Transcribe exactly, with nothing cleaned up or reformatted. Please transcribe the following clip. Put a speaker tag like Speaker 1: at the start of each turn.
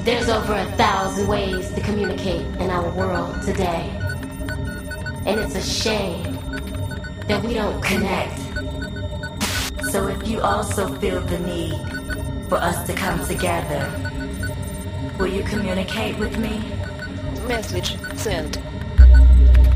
Speaker 1: There's over a thousand ways to communicate in our world today. And it's a shame that we don't connect.
Speaker 2: So if you also feel the need for us to come together, will you communicate with me?
Speaker 3: Message sent.